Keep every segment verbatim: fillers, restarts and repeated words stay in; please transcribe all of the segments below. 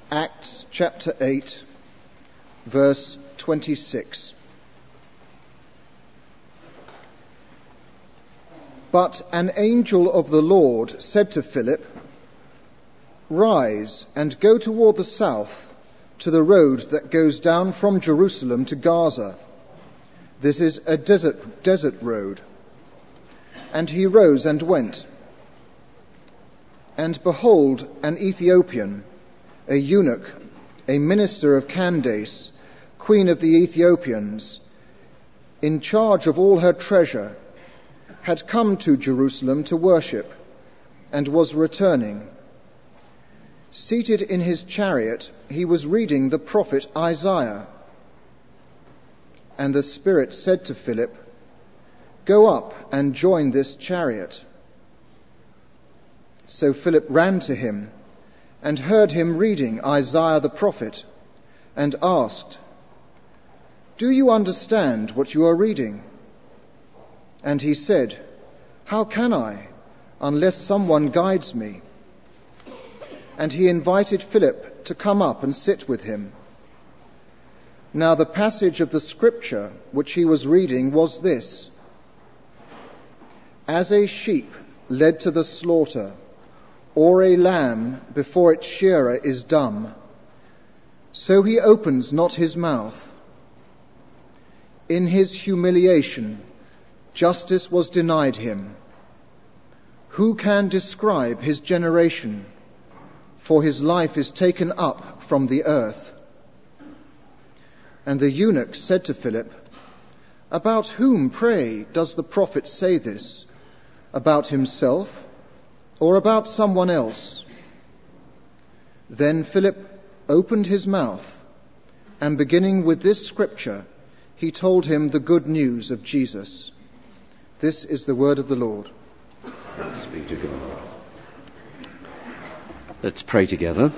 Acts chapter eight, verse twenty-six. But an angel of the Lord said to Philip, "Rise and go toward the south to the road that goes down from Jerusalem to Gaza. This is a desert, desert road." And he rose and went. And behold, an Ethiopian, a eunuch, a minister of Candace, queen of the Ethiopians, in charge of all her treasure, had come to Jerusalem to worship, and was returning. Seated in his chariot, he was reading the prophet Isaiah. And the Spirit said to Philip, "Go up and join this chariot." So Philip ran to him and heard him reading Isaiah the prophet, and asked, "Do you understand what you are reading?" And he said, "How can I, unless someone guides me?" And he invited Philip to come up and sit with him. Now the passage of the scripture which he was reading was this: "As a sheep led to the slaughter, or a lamb before its shearer is dumb, so he opens not his mouth. In his humiliation, justice was denied him. Who can describe his generation? For his life is taken up from the earth." And the eunuch said to Philip, "About whom, pray, does the prophet say this? About himself, or about someone else?" Then Philip opened his mouth, and beginning with this scripture, he told him the good news of Jesus. This is the word of the Lord. Thanks be to God. Let's pray together.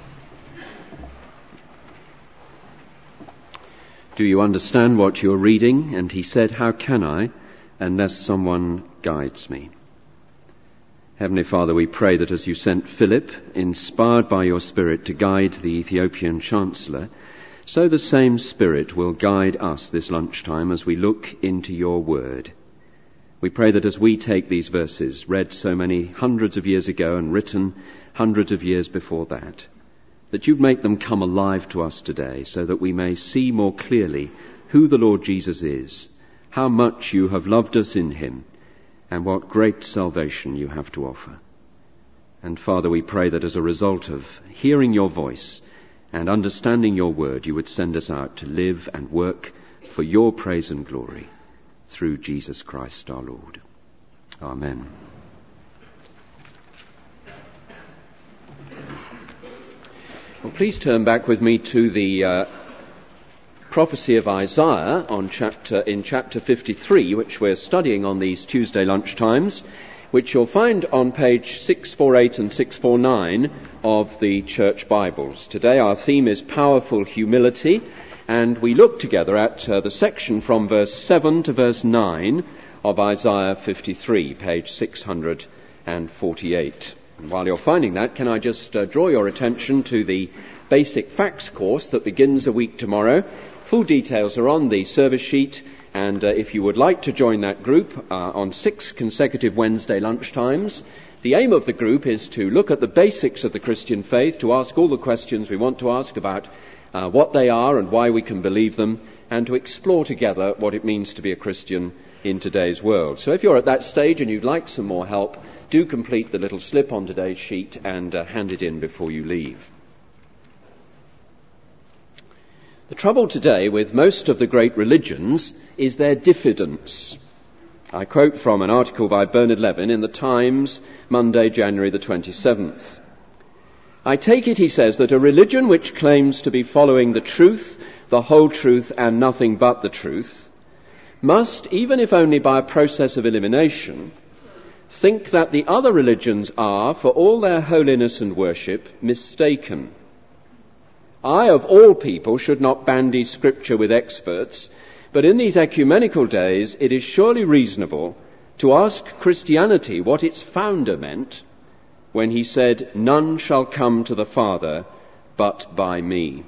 Do you understand what you're reading? And he said, "How can I, unless someone guides me?" Heavenly Father, we pray that as you sent Philip, inspired by your Spirit, to guide the Ethiopian Chancellor, so the same Spirit will guide us this lunchtime as we look into your word. We pray that as we take these verses, read so many hundreds of years ago and written hundreds of years before that, that you'd make them come alive to us today so that we may see more clearly who the Lord Jesus is, how much you have loved us in him, and what great salvation you have to offer. And Father, we pray that as a result of hearing your voice and understanding your word, you would send us out to live and work for your praise and glory through Jesus Christ our Lord. Amen. Well, please turn back with me to the uh, prophecy of Isaiah on chapter in chapter fifty-three, which we're studying on these Tuesday lunchtimes, which you'll find on page six forty-eight and six forty-nine of the Church Bibles. Today our theme is Powerful Humility, and we look together at uh, the section from verse seven to verse nine of Isaiah fifty-three, page six forty-eight. And while you're finding that, can I just uh, draw your attention to the basic facts course that begins a week tomorrow. Full details are on the service sheet, and uh, if you would like to join that group uh, on six consecutive Wednesday lunchtimes, the aim of the group is to look at the basics of the Christian faith, to ask all the questions we want to ask about uh, what they are and why we can believe them, and to explore together what it means to be a Christian in today's world. So if you're at that stage and you'd like some more help, do complete the little slip on today's sheet and uh, hand it in before you leave. The trouble today with most of the great religions is their diffidence. I quote from an article by Bernard Levin in the Times, Monday, January the twenty-seventh. "I take it," he says, "that a religion which claims to be following the truth, the whole truth, and nothing but the truth, must, even if only by a process of elimination, think that the other religions are, for all their holiness and worship, mistaken. I, of all people, should not bandy scripture with experts, but in these ecumenical days it is surely reasonable to ask Christianity what its founder meant when he said, 'None shall come to the Father but by me.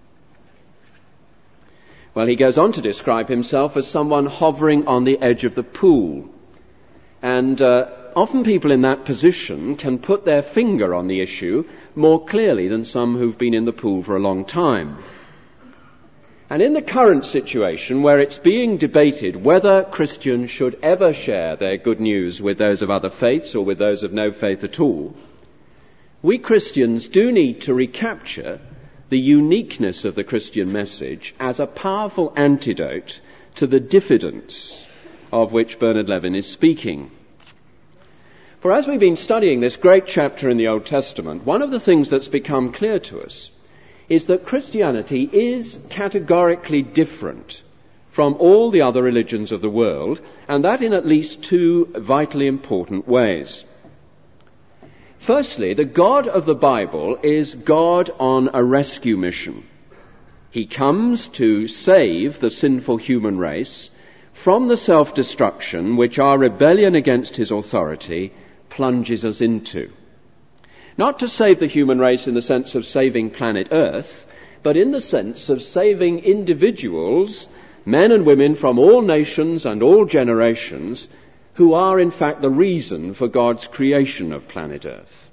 Well, he goes on to describe himself as someone hovering on the edge of the pool. And uh, often people in that position can put their finger on the issue more clearly than some who've been in the pool for a long time. And in the current situation where it's being debated whether Christians should ever share their good news with those of other faiths or with those of no faith at all, we Christians do need to recapture the uniqueness of the Christian message as a powerful antidote to the diffidence of which Bernard Levin is speaking. For as we've been studying this great chapter in the Old Testament, one of the things that's become clear to us is that Christianity is categorically different from all the other religions of the world, and that in at least two vitally important ways. Firstly, the God of the Bible is God on a rescue mission. He comes to save the sinful human race from the self-destruction which our rebellion against his authority plunges us into. Not to save the human race in the sense of saving planet Earth, but in the sense of saving individuals, men and women from all nations and all generations, who are in fact the reason for God's creation of planet Earth.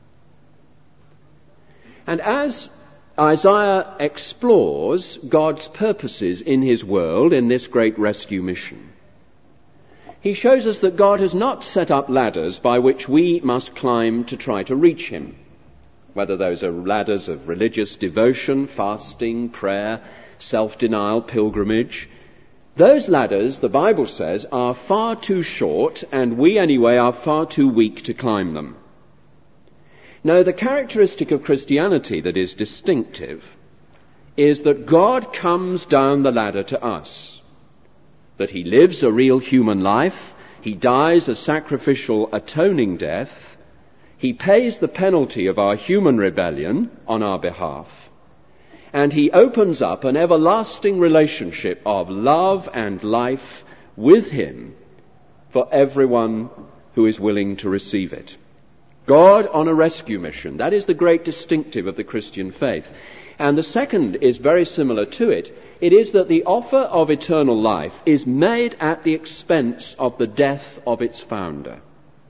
And as Isaiah explores God's purposes in his world in this great rescue mission, he shows us that God has not set up ladders by which we must climb to try to reach him, whether those are ladders of religious devotion, fasting, prayer, self-denial, pilgrimage. Those ladders, the Bible says, are far too short, and we anyway are far too weak to climb them. No, the characteristic of Christianity that is distinctive is that God comes down the ladder to us, that he lives a real human life, he dies a sacrificial atoning death, he pays the penalty of our human rebellion on our behalf, and he opens up an everlasting relationship of love and life with him for everyone who is willing to receive it. God on a rescue mission. That is the great distinctive of the Christian faith. And the second is very similar to it. It is that the offer of eternal life is made at the expense of the death of its founder.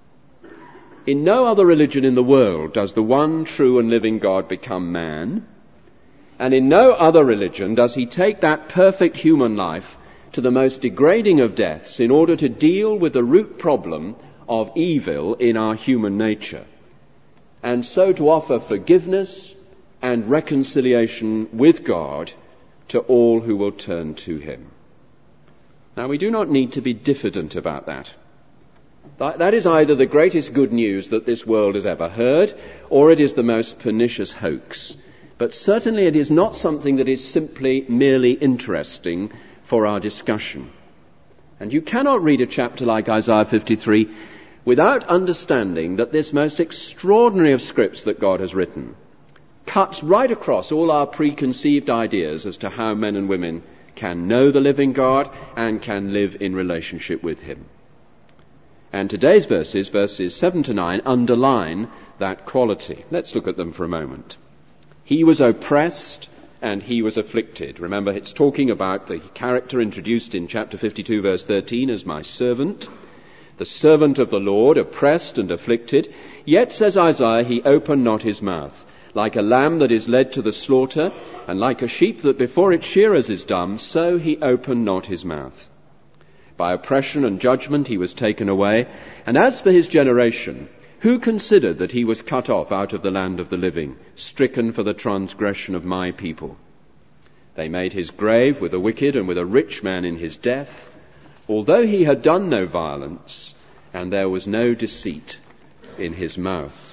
In no other religion in the world does the one true and living God become man. And in no other religion does he take that perfect human life to the most degrading of deaths in order to deal with the root problem of evil in our human nature, and so to offer forgiveness and reconciliation with God to all who will turn to him. Now, we do not need to be diffident about that. That, that is either the greatest good news that this world has ever heard, or it is the most pernicious hoax. But certainly it is not something that is simply merely interesting for our discussion. And you cannot read a chapter like Isaiah fifty-three without understanding that this most extraordinary of scripts that God has written cuts right across all our preconceived ideas as to how men and women can know the living God and can live in relationship with him. And today's verses, verses seven to nine, underline that quality. Let's look at them for a moment. He was oppressed and he was afflicted. Remember, it's talking about the character introduced in chapter fifty-two, verse thirteen, as my servant. The servant of the Lord, oppressed and afflicted. Yet, says Isaiah, he opened not his mouth. Like a lamb that is led to the slaughter, and like a sheep that before its shearers is dumb, so he opened not his mouth. By oppression and judgment he was taken away. And as for his generation, who considered that he was cut off out of the land of the living, stricken for the transgression of my people? They made his grave with a wicked and with a rich man in his death, although he had done no violence, and there was no deceit in his mouth.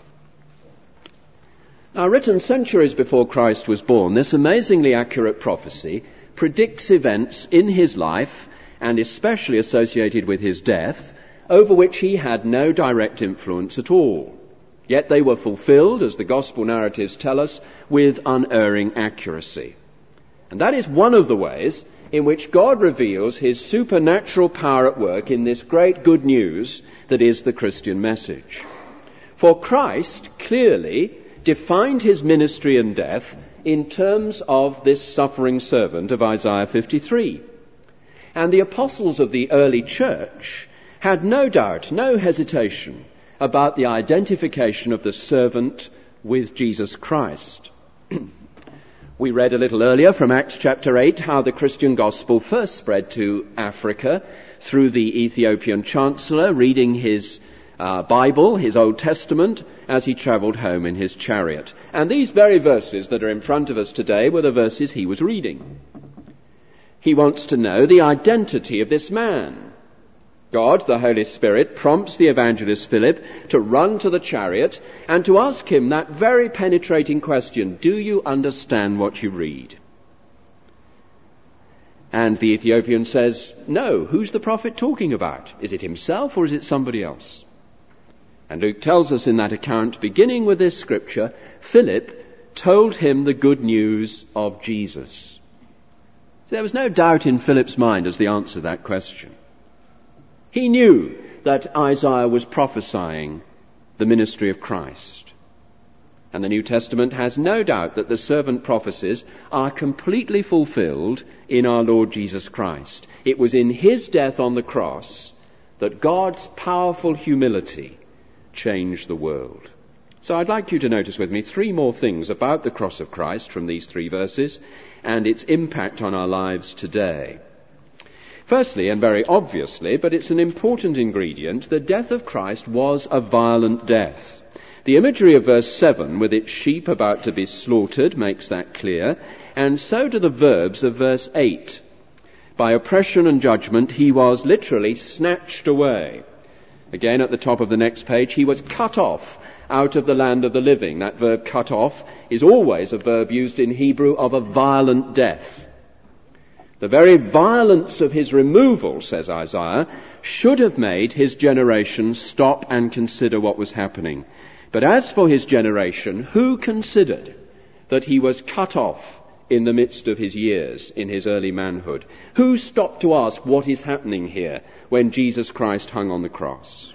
Now, written centuries before Christ was born, this amazingly accurate prophecy predicts events in his life, and especially associated with his death, over which he had no direct influence at all. Yet they were fulfilled, as the gospel narratives tell us, with unerring accuracy. And that is one of the ways in which God reveals his supernatural power at work in this great good news that is the Christian message. For Christ clearly defined his ministry and death in terms of this suffering servant of Isaiah fifty-three. And the apostles of the early church had no doubt, no hesitation about the identification of the servant with Jesus Christ. We read a little earlier from Acts chapter eight how the Christian gospel first spread to Africa through the Ethiopian chancellor reading his uh, Bible, his Old Testament, as he travelled home in his chariot. And these very verses that are in front of us today were the verses he was reading. He wants to know the identity of this man. God, the Holy Spirit, prompts the evangelist Philip to run to the chariot and to ask him that very penetrating question, do you understand what you read? And the Ethiopian says, no, who's the prophet talking about? Is it himself or is it somebody else? And Luke tells us in that account, beginning with this scripture, Philip told him the good news of Jesus. So there was no doubt in Philip's mind as the answer to that question. He knew that Isaiah was prophesying the ministry of Christ. And the New Testament has no doubt that the servant prophecies are completely fulfilled in our Lord Jesus Christ. It was in his death on the cross that God's powerful humility changed the world. So I'd like you to notice with me three more things about the cross of Christ from these three verses and its impact on our lives today. Firstly, and very obviously, but it's an important ingredient, the death of Christ was a violent death. The imagery of verse seven, with its sheep about to be slaughtered, makes that clear, and so do the verbs of verse eight. By oppression and judgment, he was literally snatched away. Again, at the top of the next page, he was cut off out of the land of the living. That verb cut off is always a verb used in Hebrew of a violent death. The very violence of his removal, says Isaiah, should have made his generation stop and consider what was happening. But as for his generation, who considered that he was cut off in the midst of his years, in his early manhood? Who stopped to ask what is happening here when Jesus Christ hung on the cross?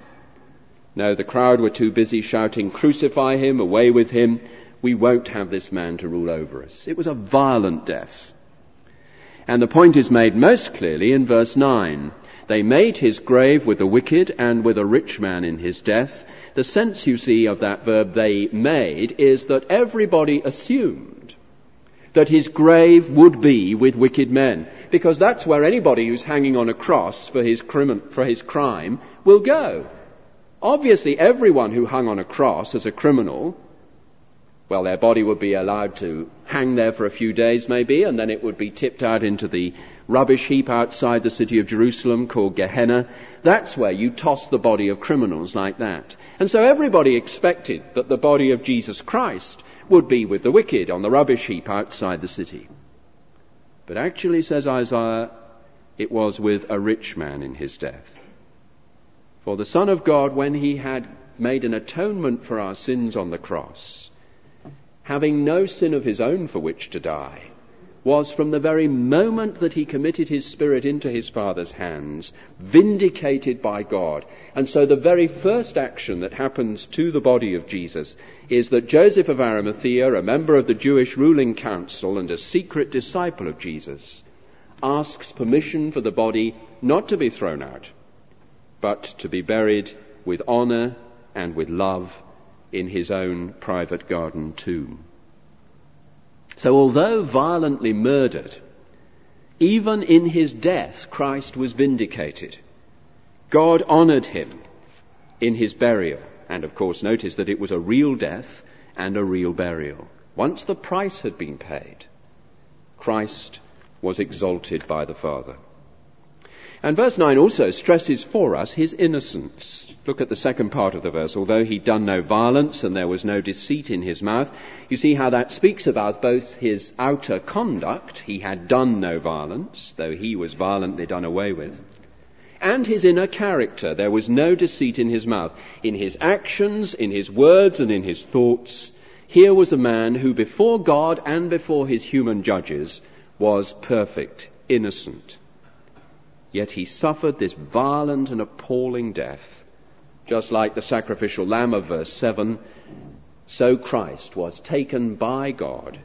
No, the crowd were too busy shouting, crucify him, away with him. We won't have this man to rule over us. It was a violent death. And the point is made most clearly in verse nine. They made his grave with the wicked and with a rich man in his death. The sense, you see, of that verb they made is that everybody assumed that his grave would be with wicked men, because that's where anybody who's hanging on a cross for his crime, for his crime will go. Obviously, everyone who hung on a cross as a criminal, well, their body would be allowed to hang there for a few days maybe, and then it would be tipped out into the rubbish heap outside the city of Jerusalem called Gehenna. That's where you toss the body of criminals like that. And so everybody expected that the body of Jesus Christ would be with the wicked on the rubbish heap outside the city. But actually, says Isaiah, it was with a rich man in his death. For the Son of God, when he had made an atonement for our sins on the cross, having no sin of his own for which to die, was from the very moment that he committed his spirit into his Father's hands, vindicated by God. And so the very first action that happens to the body of Jesus is that Joseph of Arimathea, a member of the Jewish ruling council and a secret disciple of Jesus, asks permission for the body not to be thrown out, but to be buried with honor and with love in his own private garden tomb. So although violently murdered, even in his death Christ was vindicated. God honored him in his burial. And of course notice that it was a real death and a real burial. Once the price had been paid, Christ was exalted by the Father. And verse nine also stresses for us his innocence. Look at the second part of the verse. Although he'd done no violence and there was no deceit in his mouth, you see how that speaks about both his outer conduct, he had done no violence, though he was violently done away with, and his inner character. There was no deceit in his mouth. In his actions, in his words, and in his thoughts, here was a man who before God and before his human judges was perfect, innocent. Yet he suffered this violent and appalling death. Just like the sacrificial lamb of verse seven, so Christ was taken by God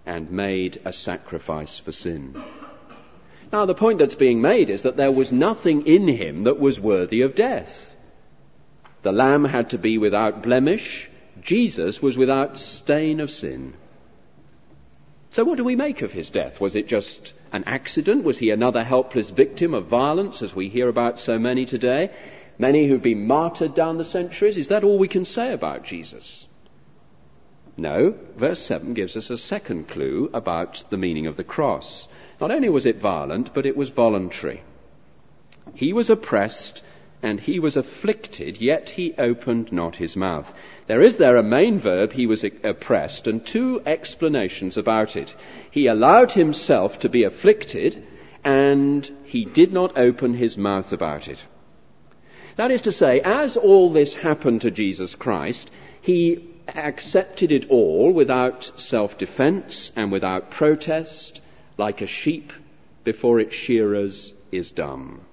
and made a sacrifice for sin. Now, the point that's being made is that there was nothing in him that was worthy of death. The lamb had to be without blemish. Jesus was without stain of sin. So what do we make of his death? Was it just an accident? Was he another helpless victim of violence, as we hear about so many today? Many who've been martyred down the centuries? Is that all we can say about Jesus? No. Verse seven gives us a second clue about the meaning of the cross. Not only was it violent, but it was voluntary. He was oppressed and he was afflicted, yet he opened not his mouth. There is there a main verb, he was oppressed, and two explanations about it. He allowed himself to be afflicted, and he did not open his mouth about it. That is to say, as all this happened to Jesus Christ, he accepted it all without self-defense and without protest, like a sheep before its shearers is dumb.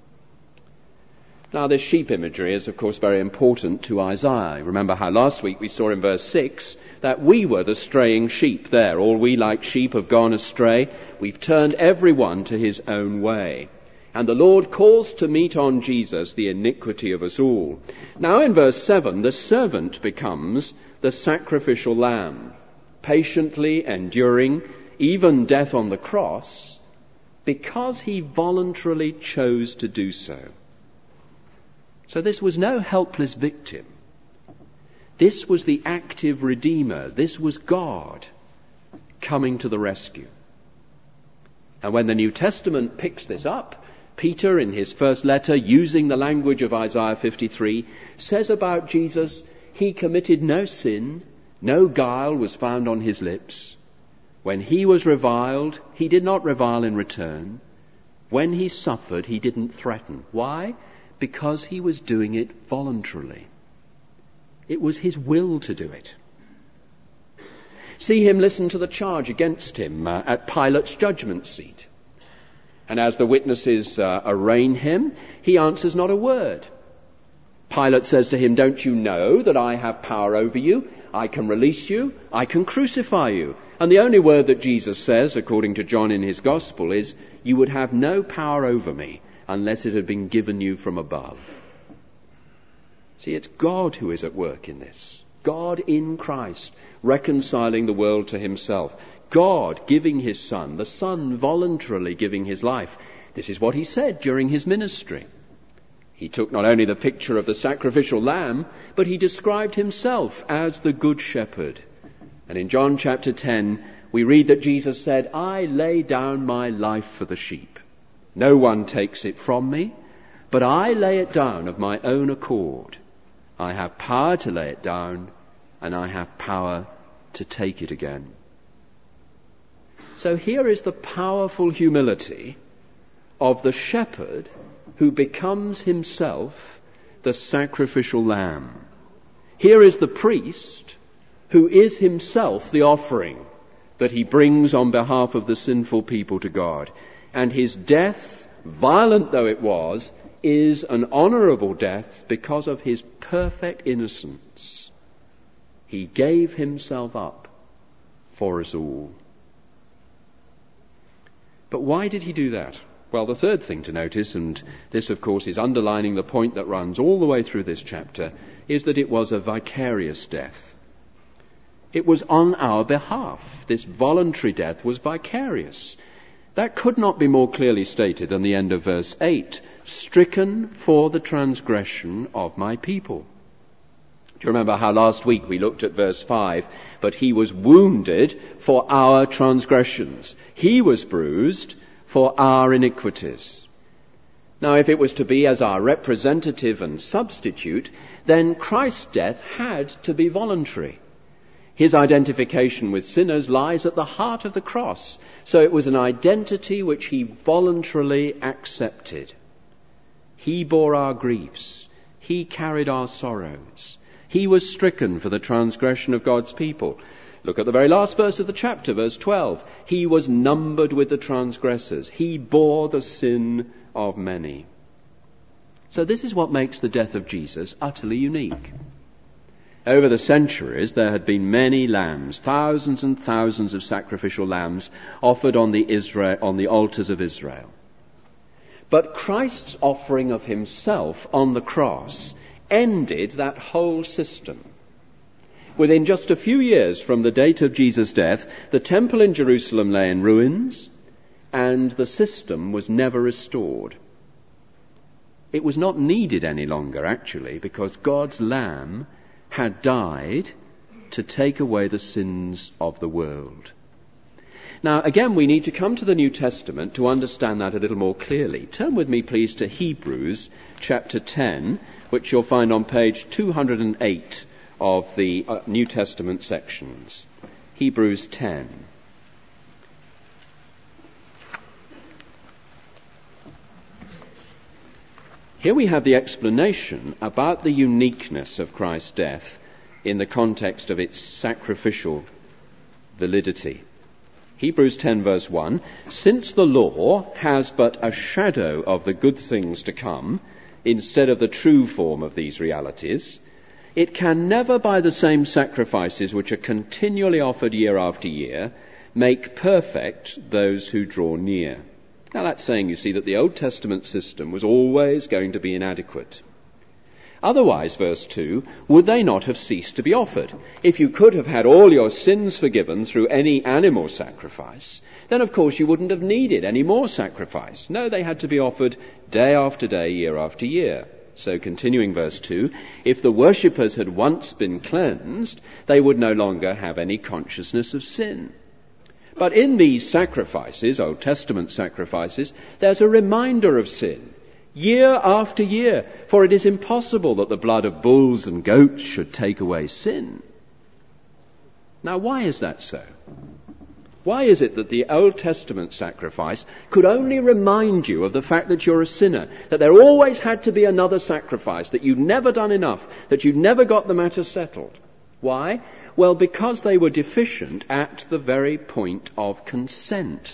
Now, this sheep imagery is, of course, very important to Isaiah. Remember how last week we saw in verse six that we were the straying sheep there. All we like sheep have gone astray. We've turned everyone to his own way. And the Lord calls to meet on Jesus the iniquity of us all. Now, in verse seven, the servant becomes the sacrificial lamb, patiently enduring even death on the cross, because he voluntarily chose to do so. So this was no helpless victim. This was the active Redeemer. This was God coming to the rescue. And when the New Testament picks this up, Peter, in his first letter, using the language of Isaiah fifty-three, says about Jesus, he committed no sin, no guile was found on his lips. When he was reviled, he did not revile in return. When he suffered, he didn't threaten. Why? Because he was doing it voluntarily. It was his will to do it. See him listen to the charge against him uh, at Pilate's judgment seat. And as the witnesses uh, arraign him, he answers not a word. Pilate says to him, "Don't you know that I have power over you? I can release you. I can crucify you." And the only word that Jesus says, according to John in his Gospel, is, "You would have no power over me unless it had been given you from above." See, it's God who is at work in this. God in Christ, reconciling the world to himself. God giving his Son, the Son voluntarily giving his life. This is what he said during his ministry. He took not only the picture of the sacrificial lamb, but he described himself as the good shepherd. And in John chapter ten, we read that Jesus said, "I lay down my life for the sheep. No one takes it from me, but I lay it down of my own accord. I have power to lay it down, and I have power to take it again." So here is the powerful humility of the shepherd who becomes himself the sacrificial lamb. Here is the priest who is himself the offering that he brings on behalf of the sinful people to God. And his death, violent though it was, is an honourable death because of his perfect innocence. He gave himself up for us all. But why did he do that? Well, the third thing to notice, and this of course is underlining the point that runs all the way through this chapter, is that it was a vicarious death. It was on our behalf. This voluntary death was vicarious. That could not be more clearly stated than the end of verse eight. Stricken for the transgression of my people. Do you remember how last week we looked at verse five? But he was wounded for our transgressions. He was bruised for our iniquities. Now, if it was to be as our representative and substitute, then Christ's death had to be voluntary. His identification with sinners lies at the heart of the cross. So it was an identity which he voluntarily accepted. He bore our griefs. He carried our sorrows. He was stricken for the transgression of God's people. Look at the very last verse of the chapter, verse twelve. He was numbered with the transgressors. He bore the sin of many. So this is what makes the death of Jesus utterly unique. Over the centuries, there had been many lambs, thousands and thousands of sacrificial lambs offered on the, Israel, on the altars of Israel. But Christ's offering of himself on the cross ended that whole system. Within just a few years from the date of Jesus' death, the temple in Jerusalem lay in ruins, and the system was never restored. It was not needed any longer, actually, because God's Lamb had died to take away the sins of the world. Now, again, we need to come to the New Testament to understand that a little more clearly. Turn with me, please, to Hebrews chapter ten, which you'll find on page two hundred eight of the uh, New Testament sections. Hebrews ten. Here we have the explanation about the uniqueness of Christ's death in the context of its sacrificial validity. Hebrews ten verse one, since the law has but a shadow of the good things to come, instead of the true form of these realities, it can never by the same sacrifices which are continually offered year after year, make perfect those who draw near. Now that's saying, you see, that the Old Testament system was always going to be inadequate. Otherwise, verse two, would they not have ceased to be offered? If you could have had all your sins forgiven through any animal sacrifice, then of course you wouldn't have needed any more sacrifice. No, they had to be offered day after day, year after year. So continuing verse two, if the worshippers had once been cleansed, they would no longer have any consciousness of sin. But in these sacrifices, Old Testament sacrifices, there's a reminder of sin, year after year, for it is impossible that the blood of bulls and goats should take away sin. Now, why is that so? Why is it that the Old Testament sacrifice could only remind you of the fact that you're a sinner, that there always had to be another sacrifice, that you'd never done enough, that you'd never got the matter settled? Why? Well, because they were deficient at the very point of consent.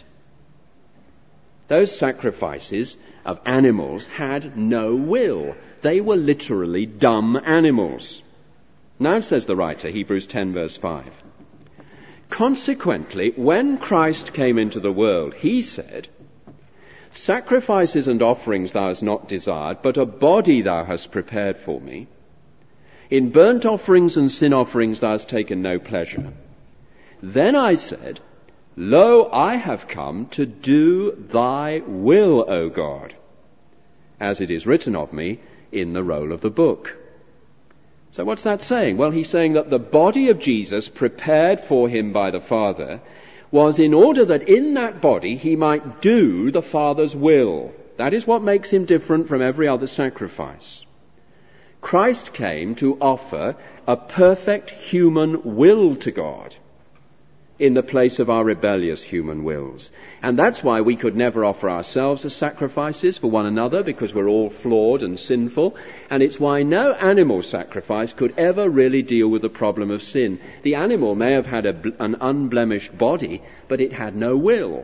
Those sacrifices of animals had no will. They were literally dumb animals. Now, says the writer, Hebrews ten verse five, consequently, when Christ came into the world, he said, sacrifices and offerings thou hast not desired, but a body thou hast prepared for me. In burnt offerings and sin offerings thou hast taken no pleasure. Then I said, lo, I have come to do thy will, O God, as it is written of me in the roll of the book. So what's that saying? Well, he's saying that the body of Jesus, prepared for him by the Father, was in order that in that body he might do the Father's will. That is what makes him different from every other sacrifice. Christ came to offer a perfect human will to God in the place of our rebellious human wills. And that's why we could never offer ourselves as sacrifices for one another, because we're all flawed and sinful. And it's why no animal sacrifice could ever really deal with the problem of sin. The animal may have had a, an unblemished body, but it had no will.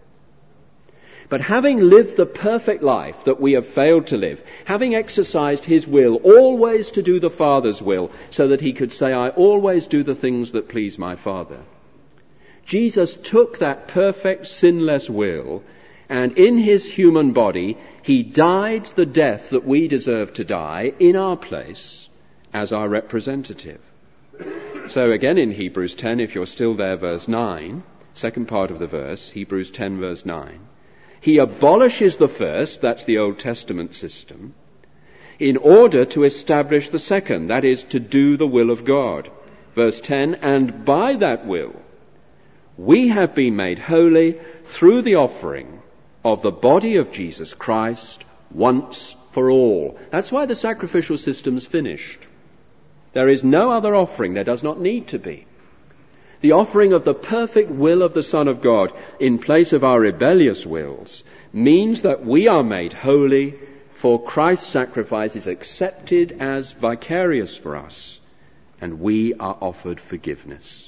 But having lived the perfect life that we have failed to live, having exercised his will always to do the Father's will, so that he could say, I always do the things that please my Father, Jesus took that perfect, sinless will, and in his human body, he died the death that we deserve to die in our place as our representative. So again in Hebrews ten, if you're still there, verse nine, second part of the verse, Hebrews ten, verse nine, he abolishes the first, that's the Old Testament system, in order to establish the second, that is, to do the will of God. Verse ten, and by that will, we have been made holy through the offering of the body of Jesus Christ once for all. That's why the sacrificial system's finished. There is no other offering. There does not need to be. The offering of the perfect will of the Son of God in place of our rebellious wills means that we are made holy, for Christ's sacrifice is accepted as vicarious for us, and we are offered forgiveness.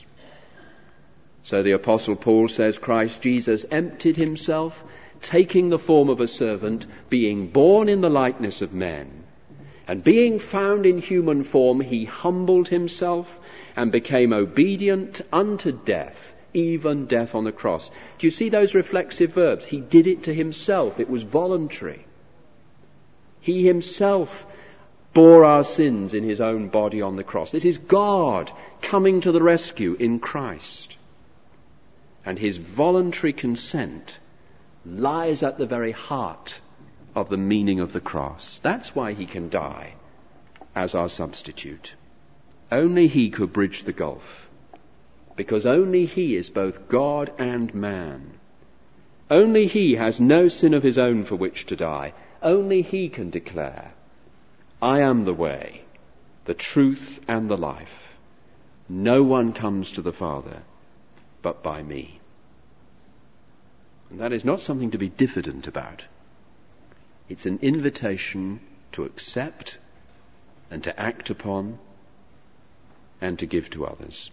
So the Apostle Paul says Christ Jesus emptied himself, taking the form of a servant, being born in the likeness of men, And being found in human form, he humbled himself and became obedient unto death, even death on the cross. Do you see those reflexive verbs? He did it to himself. It was voluntary. He himself bore our sins in his own body on the cross. This is God coming to the rescue in Christ. And his voluntary consent lies at the very heart of the meaning of the cross. That's why he can die as our substitute. Only he could bridge the gulf, because only he is both God and man. Only he has no sin of his own for which to die. Only he can declare, I am the way, the truth, and the life. No one comes to the Father but by me. And that is not something to be diffident about. It's an invitation to accept and to act upon and to give to others.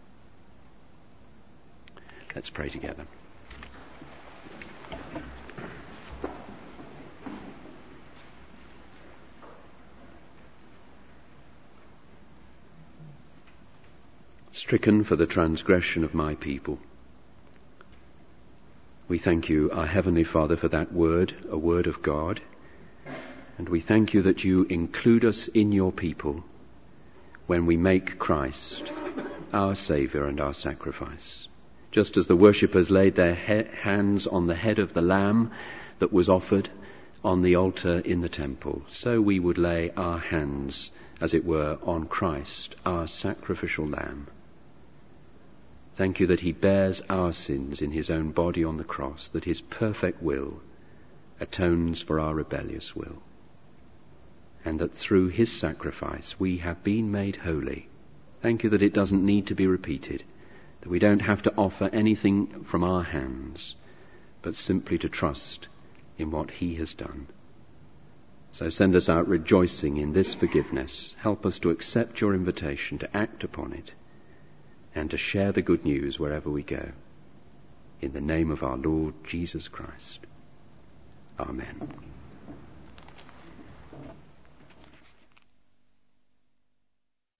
Let's pray together. Stricken for the transgression of my people. We thank you, our Heavenly Father, for that word, a word of God. And we thank you that you include us in your people when we make Christ our Saviour and our sacrifice. Just as the worshippers laid their he- hands on the head of the lamb that was offered on the altar in the temple, so we would lay our hands, as it were, on Christ, our sacrificial lamb. Thank you that he bears our sins in his own body on the cross, that his perfect will atones for our rebellious will, and that through his sacrifice we have been made holy. Thank you that it doesn't need to be repeated, that we don't have to offer anything from our hands, but simply to trust in what he has done. So send us out rejoicing in this forgiveness. Help us to accept your invitation, to act upon it, and to share the good news wherever we go. In the name of our Lord Jesus Christ. Amen.